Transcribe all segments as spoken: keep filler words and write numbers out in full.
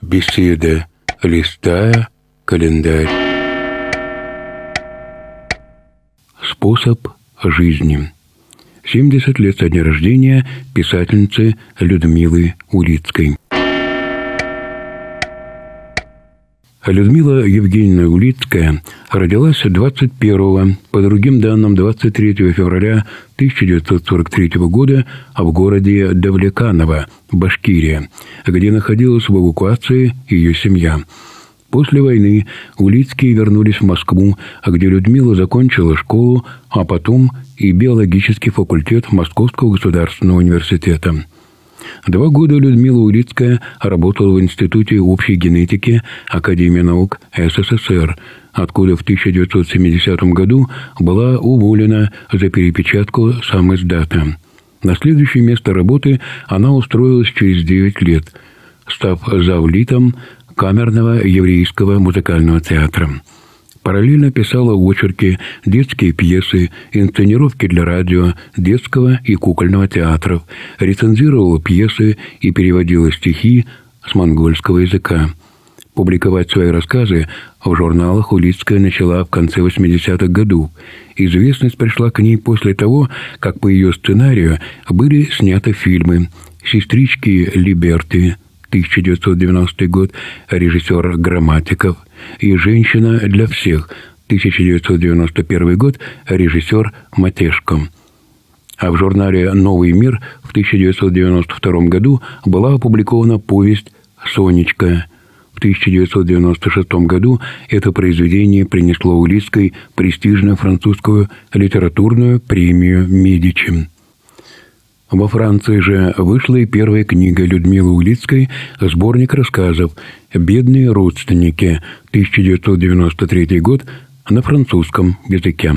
Беседа, листая календарь. Способ жизни. семьдесят лет со дня рождения писательницы Людмилы Улицкой. Людмила Евгеньевна Улицкая родилась двадцать первого, по другим данным, двадцать третьего февраля тысяча девятьсот сорок третьего года в городе Давлеканово, Башкирия, где находилась в эвакуации ее семья. После войны Улицкие вернулись в Москву, где Людмила закончила школу, а потом и биологический факультет Московского государственного университета. Два года Людмила Улицкая работала в Институте общей генетики Академии наук СССР, откуда в тысяча девятьсот семидесятом году была уволена за перепечатку самиздата. На следующее место работы она устроилась через девять лет, став завлитом Камерного еврейского музыкального театра. Параллельно писала очерки, детские пьесы, инсценировки для радио, детского и кукольного театров, рецензировала пьесы и переводила стихи с монгольского языка. Публиковать свои рассказы в журналах Улицкая начала в конце восьмидесятых годов. Известность пришла к ней после того, как по ее сценарию были сняты фильмы «Сестрички Либерти», тысяча девятьсот девяностый год, режиссер Грамматиков, и «Женщина для всех», тысяча девятьсот девяносто первый год, режиссер Матешко. А в журнале «Новый мир» в тысяча девятьсот девяносто втором году была опубликована повесть «Сонечка». В тысяча девятьсот девяносто шестом году это произведение принесло Улицкой престижную французскую литературную премию «Медичи». Во Франции же вышла и первая книга Людмилы Улицкой, сборник рассказов «Бедные родственники», тысяча девятьсот девяносто третий год, на французском языке.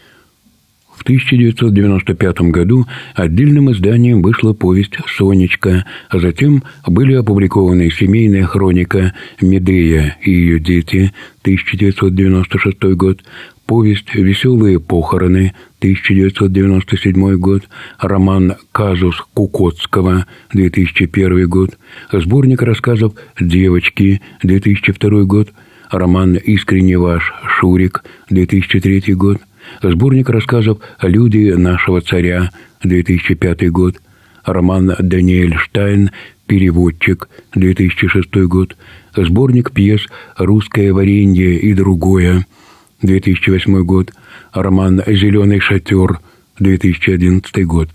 В тысяча девятьсот девяносто пятом году отдельным изданием вышла повесть «Сонечка», а затем были опубликованы семейная хроника «Медея и ее дети», тысяча девятьсот девяносто шестой год, повесть «Веселые похороны», тысяча девятьсот девяносто седьмой год, роман «Казус Кукотского», две тысячи первый год, сборник рассказов «Девочки», две тысячи второй год, роман «Искренне ваш Шурик», две тысячи третий год, сборник рассказов «Люди нашего царя», две тысячи пятый год, роман «Даниэль Штайн. Переводчик», две тысячи шестой год, сборник пьес «Русское варенье и другое», две тысячи восьмой год, роман «Зеленый шатер», две тысячи одиннадцатый год.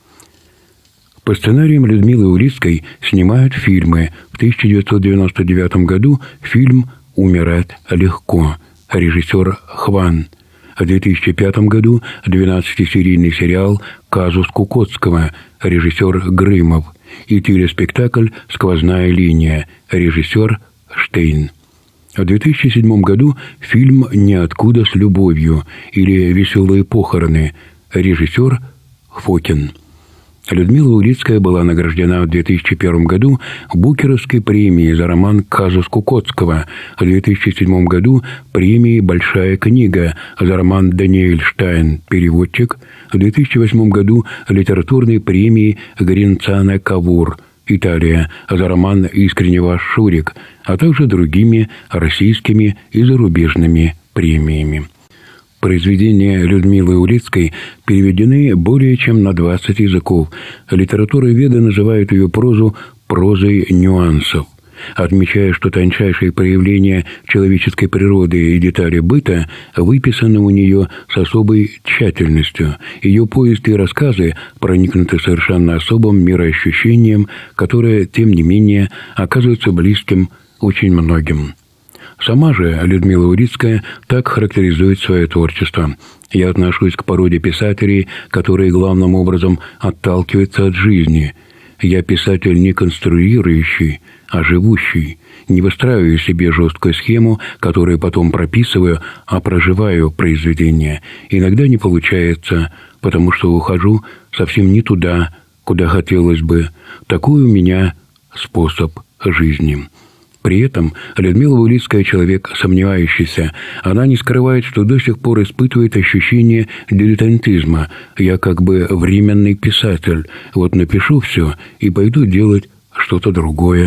По сценариям Людмилы Улицкой снимают фильмы. В тысяча девятьсот девяносто девятом году фильм «Умирать легко», режиссер Хван. В две тысячи пятом году двенадцатисерийный сериал «Казус Кукотского», режиссер Грымов, и телеспектакль «Сквозная линия», режиссер Штейн. В две тысячи седьмом году фильм «Ниоткуда с любовью» или «Веселые похороны», режиссер Фокин. Людмила Улицкая была награждена в две тысячи первом году Букеровской премией за роман «Казус Кукотского», в две тысячи седьмом году премией «Большая книга» за роман «Даниэль Штайн. Переводчик», в две тысячи восьмом году литературной премией «Гринцано Кавур», Италия, за роман «Искренне ваш Шурик», а также другими российскими и зарубежными премиями. Произведения Людмилы Улицкой переведены более чем на двадцать языков. Литературоведы называют ее прозу прозой нюансов, отмечая, что тончайшие проявления человеческой природы и детали быта выписаны у нее с особой тщательностью. Ее повести и рассказы проникнуты совершенно особым мироощущением, которое, тем не менее, оказывается близким очень многим. Сама же Людмила Улицкая так характеризует свое творчество: «Я отношусь к породе писателей, которые главным образом отталкиваются от жизни. Я писатель не конструирующий, а живущий. Не выстраиваю себе жесткую схему, которую потом прописываю, а проживаю произведение. Иногда не получается, потому что ухожу совсем не туда, куда хотелось бы. Такой у меня способ жизни». При этом Людмила Улицкая человек сомневающийся. Она не скрывает, что до сих пор испытывает ощущение дилетантизма. «Я как бы временный писатель. Вот напишу все и пойду делать что-то другое».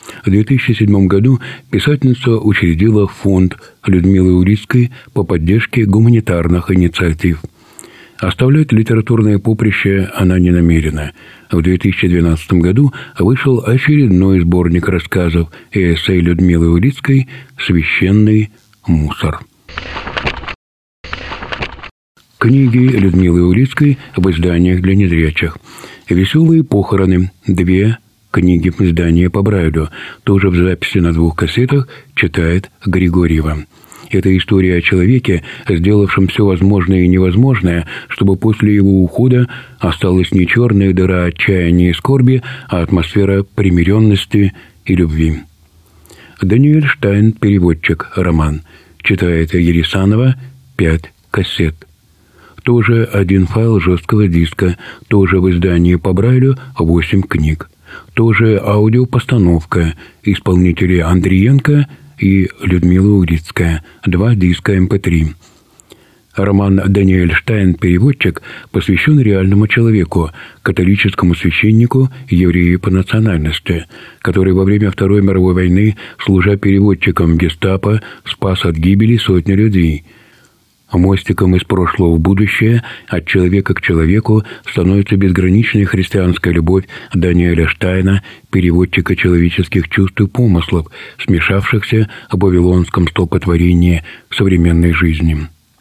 В две тысячи седьмом году писательница учредила фонд Людмилы Урицкой по поддержке гуманитарных инициатив. Оставлять литературное поприще она не намерена. В две тысячи двенадцатом году вышел очередной сборник рассказов и эссе Людмилы Урицкой «Священный мусор». Книги Людмилы Урицкой в изданиях для незрячих. «Веселые похороны» – две книги в издании по Брайлю. Тоже в записи на двух кассетах читает Григорьева. Это история о человеке, сделавшем все возможное и невозможное, чтобы после его ухода осталась не черная дыра отчаяния и скорби, а атмосфера примиренности и любви. Даниэль Штайн, переводчик, роман. Читает Ересанова, пять кассет. Тоже один файл жесткого диска, тоже в издании по Брайлю восемь книг. Тоже аудиопостановка, исполнители Андриенко и Людмила Урицкая, два диска эм пэ три. Роман «Даниэль Штайн. Переводчик» посвящен реальному человеку, католическому священнику, еврею по национальности, который во время Второй мировой войны, служа переводчиком в гестапо, спас от гибели сотни людей. Мостиком из прошлого в будущее, от человека к человеку, становится безграничная христианская любовь Даниэля Штайна, переводчика человеческих чувств и помыслов, смешавшихся в вавилонском столпотворении современной жизни.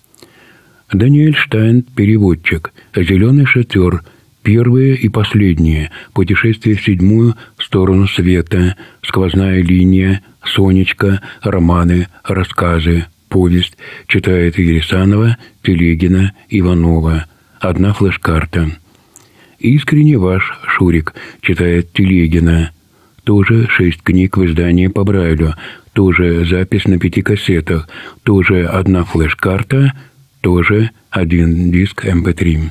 Даниэль Штайн, переводчик, «Зеленый шатер», первое и последнее, путешествие в седьмую сторону света, сквозная линия, Сонечка, романы, рассказы, повесть, читает Ересанова, Телегина, Иванова. Одна флеш-карта. «Искренне ваш, Шурик», читает Телегина. Тоже шесть книг в издании по Брайлю. Тоже запись на пяти кассетах. Тоже одна флеш-карта. Тоже один диск эм пэ три.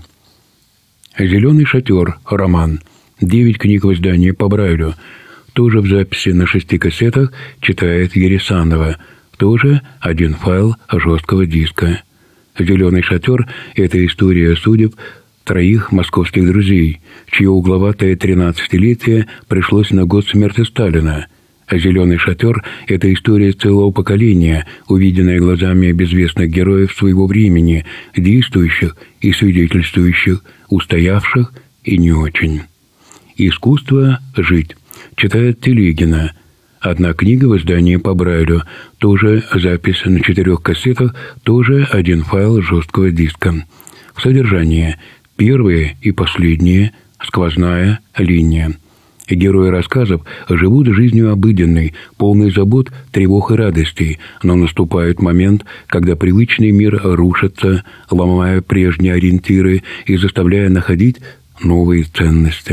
«Зеленый шатер», роман. Девять книг в издании по Брайлю. Тоже в записи на шести кассетах, читает Ересанова. Тоже один файл жесткого диска. «Зеленый шатер» — это история судеб троих московских друзей, чье угловатое тринадцатилетие пришлось на год смерти Сталина. «Зеленый шатер» — это история целого поколения, увиденная глазами безвестных героев своего времени, действующих и свидетельствующих, устоявших и не очень. «Искусство жить», читает Телегина. Одна книга в издании по Брайлю, тоже запись на четырех кассетах, тоже один файл жесткого диска. В содержании первое и последнее, сквозная линия. Герои рассказов живут жизнью обыденной, полной забот, тревог и радостей, но наступает момент, когда привычный мир рушится, ломая прежние ориентиры и заставляя находить новые ценности.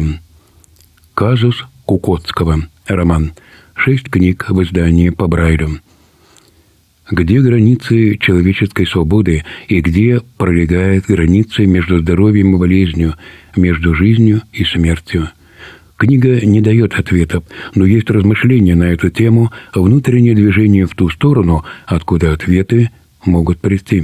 «Казус Кукотского», роман. Шесть книг в издании по Брайлю. Где границы человеческой свободы и где пролегает граница между здоровьем и болезнью, между жизнью и смертью? Книга не дает ответов, но есть размышления на эту тему, внутреннее движение в ту сторону, откуда ответы могут прийти.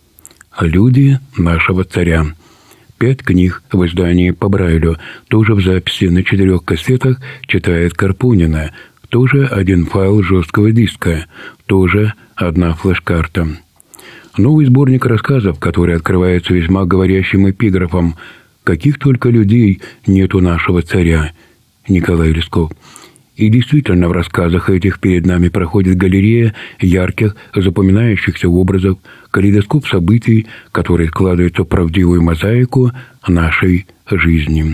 «Люди нашего царя». Пять книг в издании по Брайлю, тоже в записи на четырех кассетах, читает Карпунина. Тоже один файл жесткого диска, тоже одна флеш-карта. Новый сборник рассказов, который открывается весьма говорящим эпиграфом «Каких только людей нет у нашего царя», Николай Лесков. И действительно, в рассказах этих перед нами проходит галерея ярких, запоминающихся образов, калейдоскоп событий, которые складываются в правдивую мозаику нашей жизни.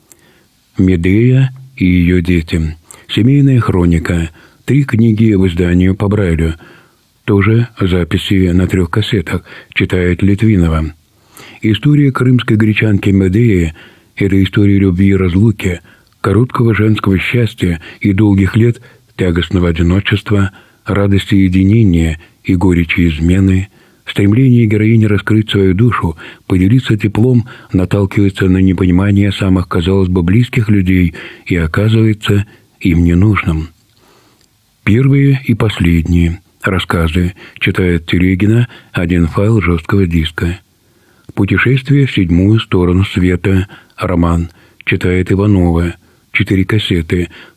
Медея и ее дети. Семейная хроника. Три книги в издании по Брайлю. Тоже записи на трех кассетах. Читает Литвинова. История крымской гречанки Медеи – это история любви и разлуки, короткого женского счастья и долгих лет тягостного одиночества, радости единения и горечи измены. Стремление героини раскрыть свою душу, поделиться теплом, наталкивается на непонимание самых, казалось бы, близких людей и оказывается им ненужным. Первые и последние рассказы читает Телегина, один файл жесткого диска. «Путешествие в седьмую сторону света», роман, читает Иванова, четыре кассеты,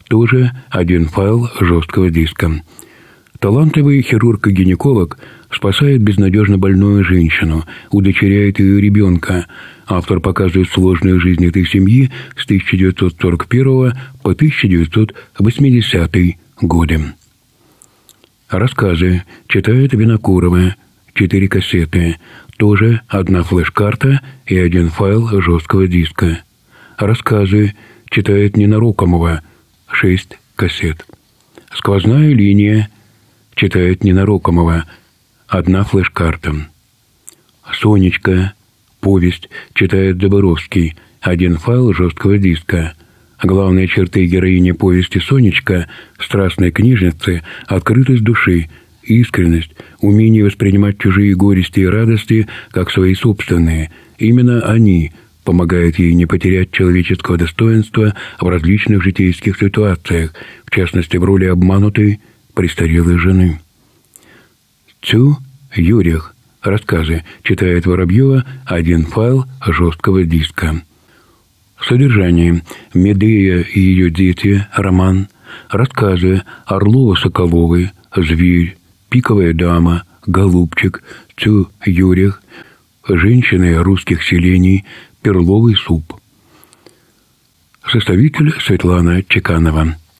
тоже один файл жесткого диска. Талантливый хирург-гинеколог спасает безнадежно больную женщину, удочеряет ее ребенка. Автор показывает сложную жизнь этой семьи с тысяча девятьсот сорок первого по тысяча девятьсот восьмидесятый годы. Рассказы читает Винокурова, четыре кассеты, тоже одна флеш-карта и один файл жесткого диска. Рассказы читает Ненарокомова, шесть кассет. Сквозная линия читает Ненарокомова, одна флеш-карта. Сонечка, повесть читает Заборовский, один файл жесткого диска. Главные черты героини повести «Сонечка» — страстной книжницы, открытость души, искренность, умение воспринимать чужие горести и радости как свои собственные. Именно они помогают ей не потерять человеческого достоинства в различных житейских ситуациях, в частности, в роли обманутой престарелой жены. Цю Юрих. Рассказы читает Воробьева, один файл жесткого диска. Содержание: Медея и ее дети, роман. Рассказы Орлова-Соколовой, Зверь, Пиковая дама, Голубчик, Цю Юрих, Женщины русских селений, Перловый суп. Составитель Светлана Чеканова.